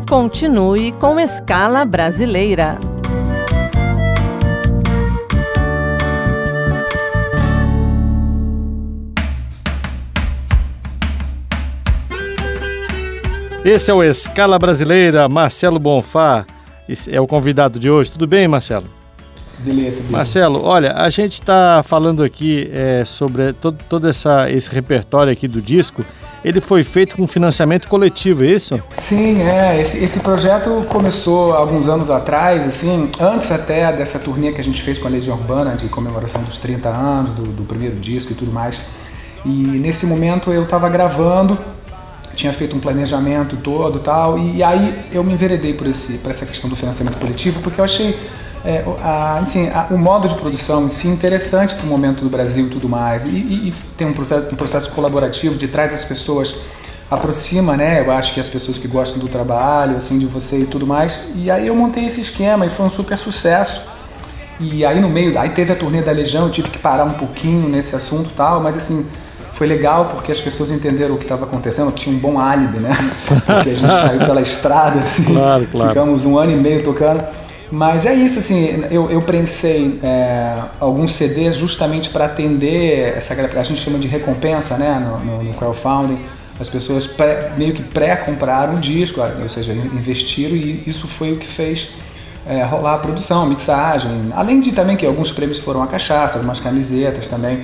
Continue com Escala Brasileira. Esse é o Escala Brasileira, Marcelo Bonfá é o convidado de hoje. Tudo bem, Marcelo? Beleza. Marcelo, olha, a gente está falando aqui sobre todo esse repertório aqui do disco. Ele foi feito com financiamento coletivo, é isso? Sim, esse projeto começou há alguns anos atrás, assim, antes até dessa turnê que a gente fez com a Legião Urbana, de comemoração dos 30 anos do primeiro disco e tudo mais. E nesse momento eu estava gravando, tinha feito um planejamento todo e tal, e aí eu me enveredei por essa questão do financiamento coletivo, porque eu achei o modo de produção em si interessante para o momento do Brasil e tudo mais, e tem um processo colaborativo de trás as pessoas, aproxima, né? Eu acho que as pessoas que gostam do trabalho, assim, de você e tudo mais, e aí eu montei esse esquema e foi um super sucesso. E aí aí teve a turnê da Legião, eu tive que parar um pouquinho nesse assunto e tal, mas assim, foi legal porque as pessoas entenderam o que estava acontecendo, tinha um bom álibi, né? Porque a gente saiu pela estrada, assim, claro. Ficamos 1 ano e meio tocando. Mas é isso, assim, eu prensei alguns CDs justamente para atender a gente chama de recompensa, né? No crowdfunding, as pessoas meio que pré-compraram o disco, ou seja, investiram, e isso foi o que fez rolar a produção, a mixagem. Além de também que alguns prêmios foram a cachaça, algumas camisetas também.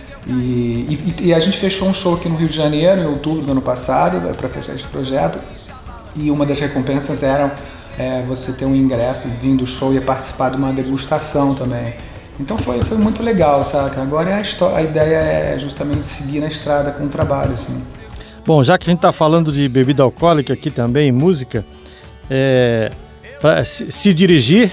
E a gente fechou um show aqui no Rio de Janeiro em outubro do ano passado para fechar esse projeto, e uma das recompensas era você ter um ingresso, vir do show e participar de uma degustação também. Então foi muito legal, saca? Agora a ideia é justamente seguir na estrada com o trabalho, assim. Bom, já que a gente está falando de bebida alcoólica aqui também, música, para se dirigir,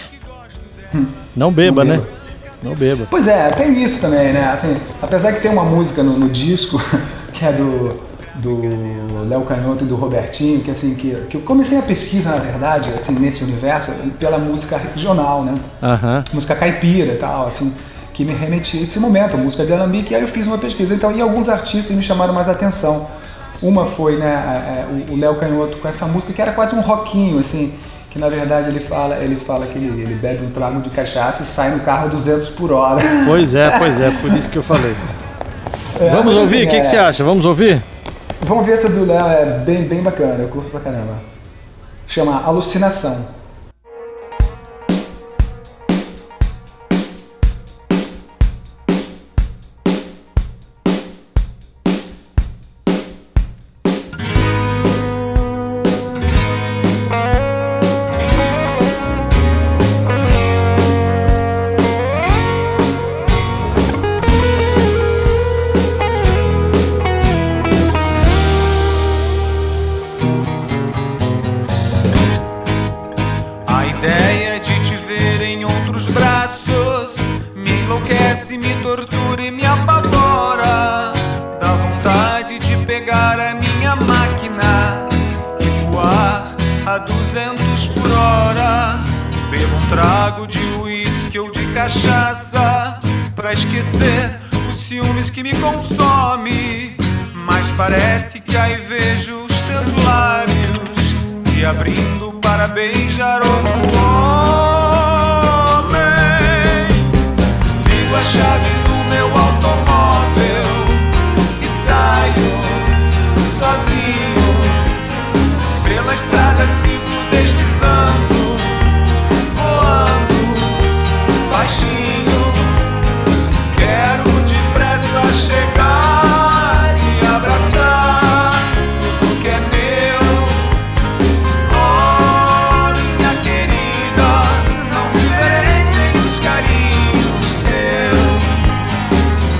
não beba, né? Não beba. Pois tem isso também, né? Assim, apesar que tem uma música no disco que é do Léo Canhoto e do Robertinho, que assim, que eu comecei a pesquisa, na verdade, assim, nesse universo, pela música regional, né? Música caipira e tal, assim, que me remetia a esse momento, a música de alambique, e aí eu fiz uma pesquisa. Então, e alguns artistas me chamaram mais atenção. Uma foi, né, o Léo Canhoto com essa música, que era quase um rockinho, assim, que na verdade ele fala que ele bebe um trago de cachaça e sai no carro a 200 por hora. Pois é, por isso que eu falei. Vamos ouvir? O que você acha? Vamos ouvir? Vamos ver essa do Léo, é bem bacana, eu curto pra caramba. Chama Alucinação. Cachaça pra esquecer os ciúmes que me consome, mas parece que aí vejo os teus lábios se abrindo para beijar outro homem. Ligo a chave do meu automóvel e saio sozinho pela estrada, sigo deslizando, voando baixinho, quero depressa chegar e abraçar tudo que é meu. Oh, minha querida, não viverei sem os carinhos teus.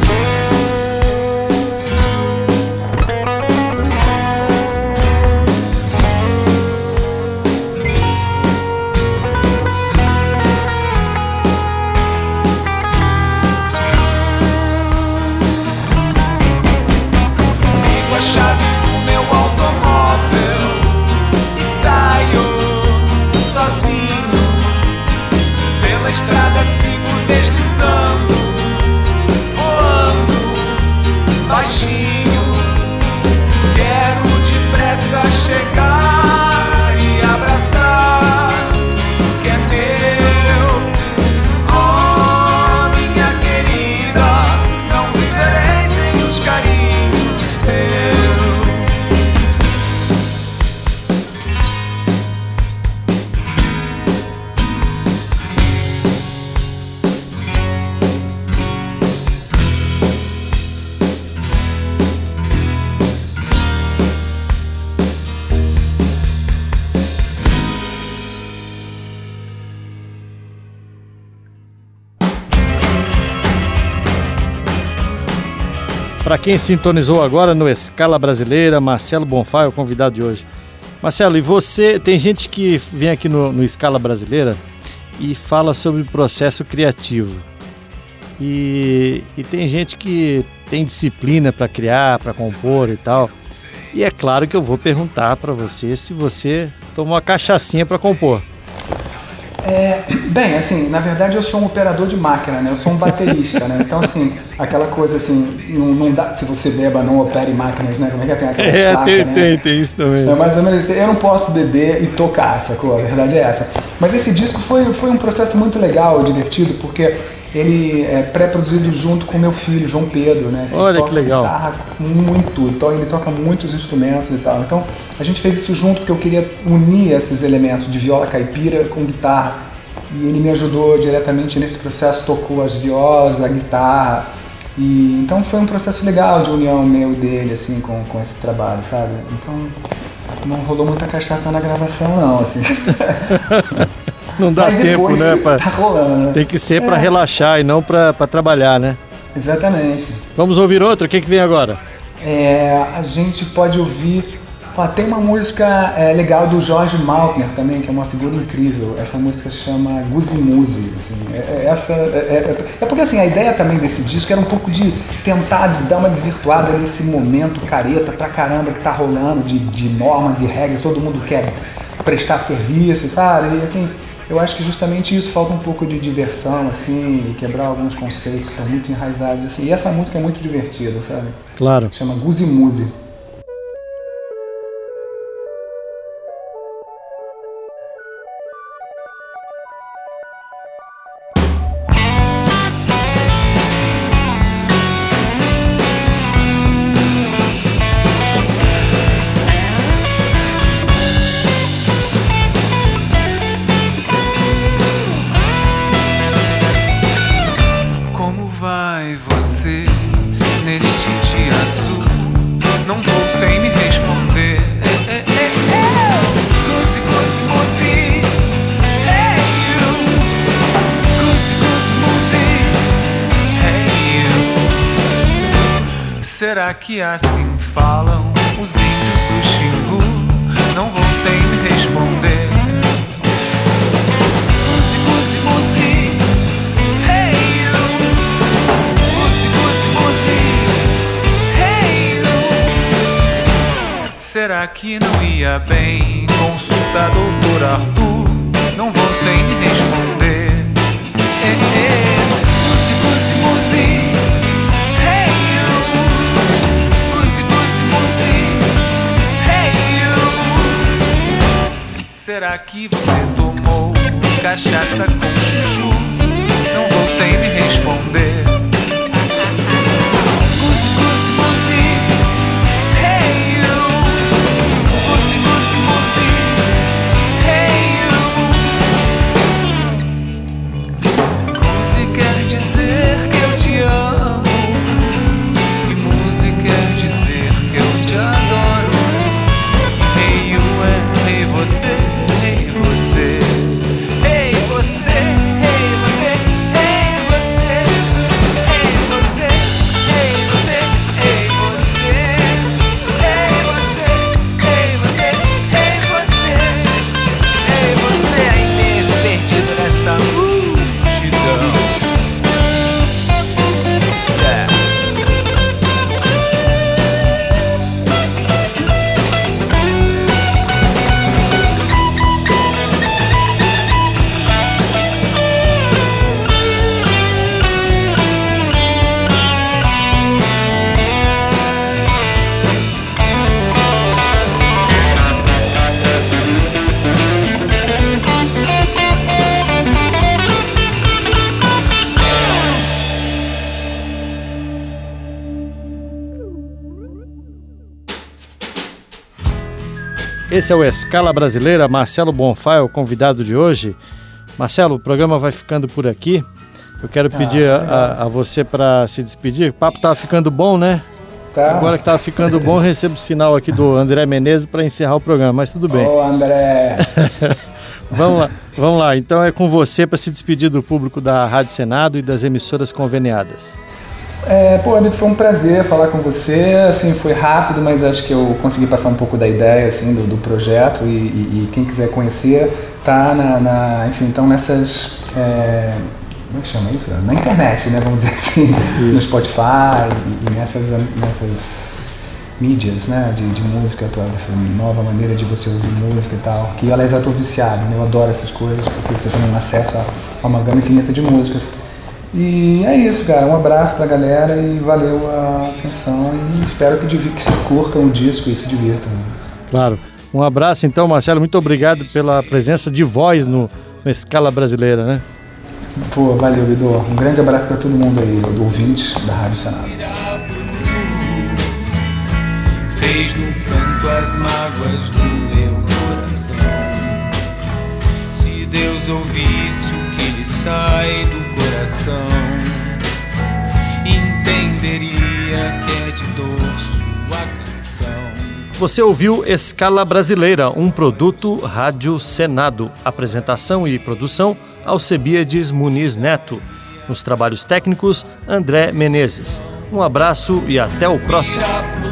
Para quem sintonizou agora no Escala Brasileira, Marcelo Bonfá é o convidado de hoje. Marcelo, e você, tem gente que vem aqui no Escala Brasileira e fala sobre o processo criativo. E tem gente que tem disciplina para criar, para compor e tal. E é claro que eu vou perguntar para você se você tomou uma cachaçinha para compor. Bem, assim, na verdade eu sou um operador de máquina, né? Eu sou um baterista, né? Então, assim, aquela coisa assim, não dá, se você beba, não opere máquinas, né? Como é que tem aquela placa, tem isso também. É mais ou menos assim, eu não posso beber e tocar, sacou? A verdade é essa. Mas esse disco foi um processo muito legal, divertido, porque ele é pré-produzido junto com meu filho, João Pedro, né? Olha que legal. Guitarra muito, então ele toca muitos instrumentos e tal. Então a gente fez isso junto porque eu queria unir esses elementos de viola caipira com guitarra. E ele me ajudou diretamente nesse processo, tocou as violas, a guitarra. E então foi um processo legal de união meu e dele, assim, com esse trabalho, sabe? Então não rolou muita cachaça na gravação, não, assim. Não dá tempo, né? Tá rolando. Tem que ser para relaxar e não para trabalhar, né? Exatamente. Vamos ouvir outra? O que vem agora? A gente pode ouvir... tem uma música legal do Jorge Maltner também, que é uma figura incrível. Essa música se chama Guzimuse. Assim. É porque assim, a ideia também desse disco era um pouco de tentar dar uma desvirtuada nesse momento careta pra caramba que tá rolando de normas e regras. Todo mundo quer prestar serviço, sabe? E assim... Eu acho que justamente isso, falta um pouco de diversão, assim, e quebrar alguns conceitos que estão muito enraizados, assim. E essa música é muito divertida, sabe? Claro. Chama Guzimuse. Será que assim falam os índios do Xingu? Não vão sem me responder. Guzi, guzi, guzi, hey you. Guzi, guzi, guzi, hey you. Será que não ia bem consultar doutor Arthur? Não vão sem me responder. Guzi, guzi, guzi. Será que você tomou cachaça com chuchu? Não vou sem me responder. Guzi, guzi, guzi, hey you. Guzi, guzi, guzi, hey you. Guzi quer dizer que eu te amo e Muzi quer dizer que eu te adoro. Hey you é hey você. Hey você, hey você, hey você, hey você, hey você, hey você, hey você, hey você, hey você, hey você, hey você aí mesmo perdido nesta multidão. Esse é o Escala Brasileira, Marcelo Bonfá é o convidado de hoje. Marcelo, o programa vai ficando por aqui. Eu quero pedir a você para se despedir. O papo estava ficando bom, né? Tá. Agora que estava ficando bom, recebo o sinal aqui do André Menezes para encerrar o programa, mas tudo bem. Ô, André! Vamos lá. Então é com você para se despedir do público da Rádio Senado e das emissoras conveniadas. Abito, foi um prazer falar com você, assim, foi rápido, mas acho que eu consegui passar um pouco da ideia, assim, do projeto e quem quiser conhecer, tá enfim, então nessas, como é que chama isso? Na internet, né, vamos dizer assim, no Spotify e nessas mídias, né, de música atual, essa nova maneira de você ouvir música e tal, que aliás eu tô viciado, né, eu adoro essas coisas, porque você tem um acesso a uma gama infinita de músicas. E é isso, cara. Um abraço pra galera e valeu a atenção e espero que se curtam o disco e se divirtam. Claro. Um abraço então, Marcelo. Muito obrigado pela presença de voz no Escala Brasileira, né? Valeu, Vidor. Um grande abraço pra todo mundo aí, do ouvinte da Rádio Senado. Fez no canto as mágoas do meu coração. Se Deus ouvisse o que lhe sai do coração, entenderia que é de dor sua canção. Você ouviu Escala Brasileira, um produto Rádio Senado. Apresentação e produção, Alcebiades Muniz Neto. Nos trabalhos técnicos, André Menezes. Um abraço e até o próximo.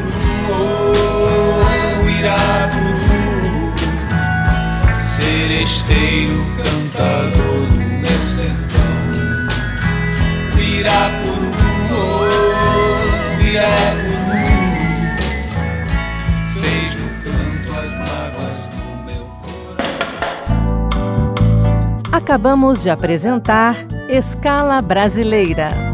Seresteiro, cantador do meu sertão. Irapuru, Irapuru, fez no canto as mágoas do meu coração. Acabamos de apresentar Escala Brasileira.